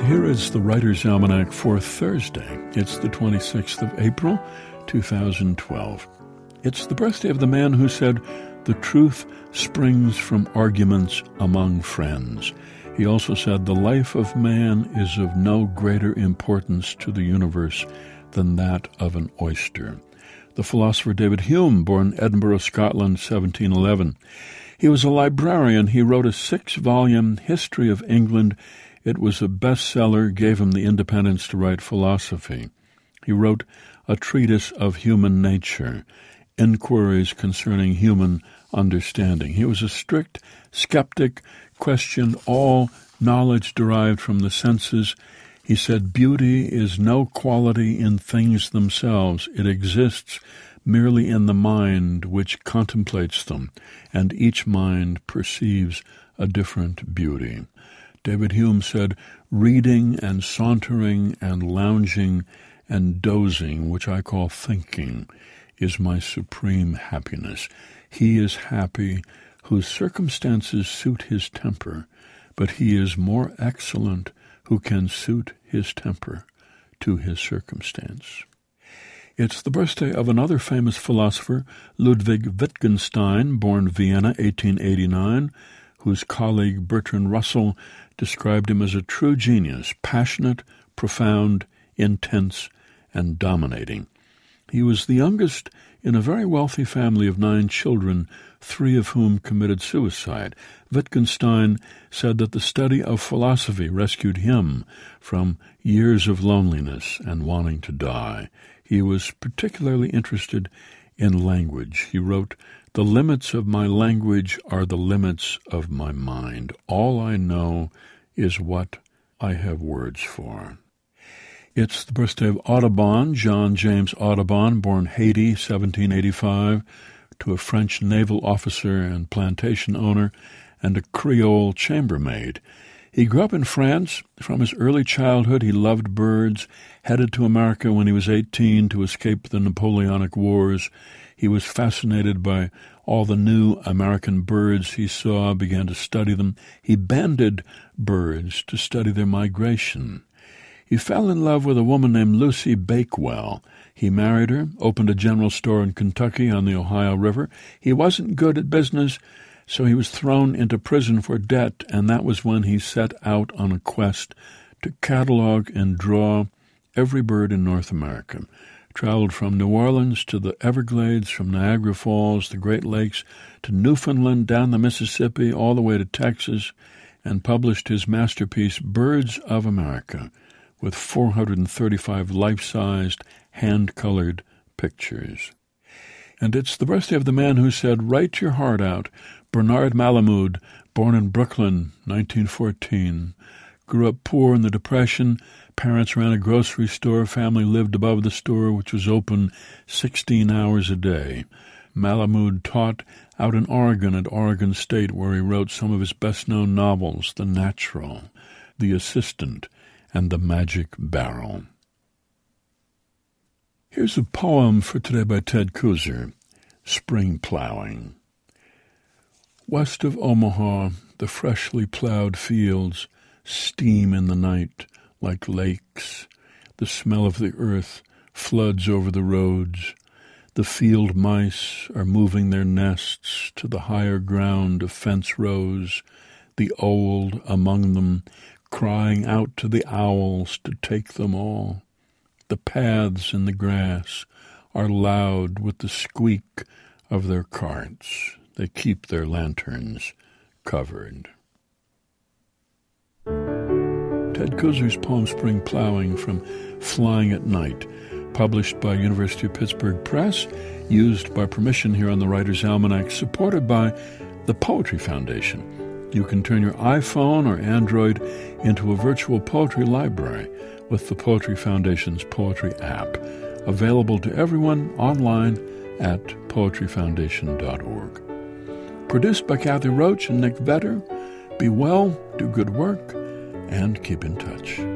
Here is the Writer's Almanac for Thursday. It's the 26th of April, 2012. It's the birthday of the man who said, "The truth springs from arguments among friends." He also said, "The life of man is of no greater importance to the universe than that of an oyster." The philosopher David Hume, born Edinburgh, Scotland, 1711. He was a librarian. He wrote a 6-volume history of England. It was a bestseller, gave him the independence to write philosophy. He wrote a treatise of human nature, inquiries concerning human understanding. He was a strict skeptic, questioned all knowledge derived from the senses. He said, "Beauty is no quality in things themselves. It exists merely in the mind which contemplates them, and each mind perceives a different beauty." David Hume said, "Reading and sauntering and lounging and dozing, which I call thinking, is my supreme happiness. He is happy whose circumstances suit his temper, but he is more excellent who can suit his temper to his circumstance." It's the birthday of another famous philosopher, Ludwig Wittgenstein, born Vienna, 1889, whose colleague Bertrand Russell described him as a true genius, passionate, profound, intense, and dominating. He was the youngest in a very wealthy family of 9 children, 3 of whom committed suicide. Wittgenstein said that the study of philosophy rescued him from years of loneliness and wanting to die. He was particularly interested in language. He wrote, "The limits of my language are the limits of my mind. All I know is what I have words for." It's the birthday of Audubon, John James Audubon, born Haiti, 1785, to a French naval officer and plantation owner and a Creole chambermaid. He grew up in France. From his early childhood, he loved birds, headed to America when he was 18 to escape the Napoleonic Wars. He was fascinated by all the new American birds he saw, began to study them. He banded birds to study their migration. He fell in love with a woman named Lucy Bakewell. He married her, opened a general store in Kentucky on the Ohio River. He wasn't good at business, so he was thrown into prison for debt, and that was when he set out on a quest to catalog and draw every bird in North America. Traveled from New Orleans to the Everglades, from Niagara Falls, the Great Lakes, to Newfoundland, down the Mississippi, all the way to Texas, and published his masterpiece, Birds of America, with 435 life-sized, hand-colored pictures. And it's the birthday of the man who said, "Write your heart out." Bernard Malamud, born in Brooklyn, 1914, grew up poor in the Depression. Parents ran a grocery store. Family lived above the store, which was open 16 hours a day. Malamud taught out in Oregon at Oregon State, where he wrote some of his best-known novels, The Natural, The Assistant, and The Magic Barrel. Here's a poem for today by Ted Kooser, Spring Plowing. West of Omaha, the freshly plowed fields steam in the night like lakes. The smell of the earth floods over the roads. The field mice are moving their nests to the higher ground of fence rows, the old among them crying out to the owls to take them all. The paths in the grass are loud with the squeak of their carts. They keep their lanterns covered. Ted Kooser's poem Spring Plowing from Flying at Night, published by University of Pittsburgh Press, used by permission here on the Writer's Almanac, supported by the Poetry Foundation. You can turn your iPhone or Android into a virtual poetry library with the Poetry Foundation's poetry app, available to everyone online at poetryfoundation.org. Produced by Kathy Roach and Nick Vetter. Be well, do good work, and keep in touch.